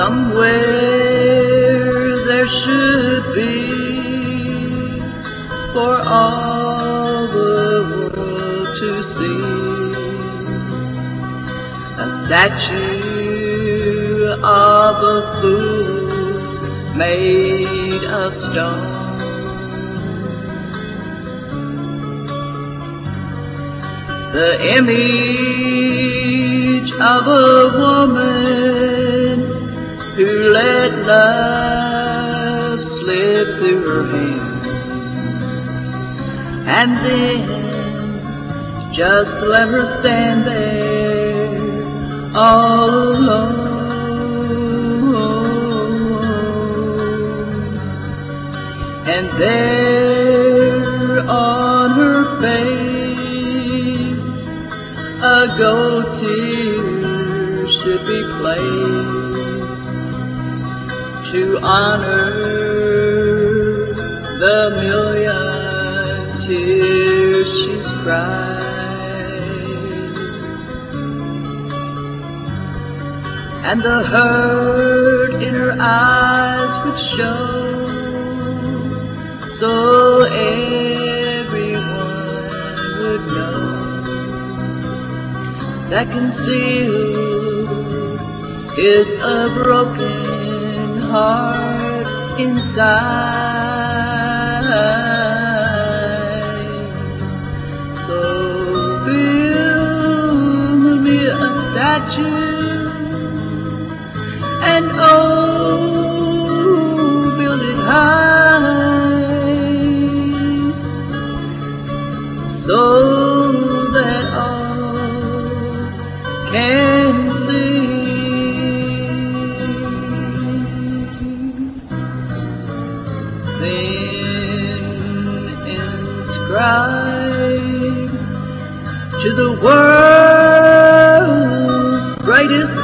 somewhere there should be for all the world to see a statue of a fool made of stone. The image of a woman who let love slip through her hands, and then just let her stand there all alone. And there on her face a gold tear should be placed to honor the million tears she's cried, and the hurt in her eyes would show, so everyone would know that concealed is a broken heart inside. So build me a statue, and oh, build it high, so that all can see. Then inscribe to the world's greatest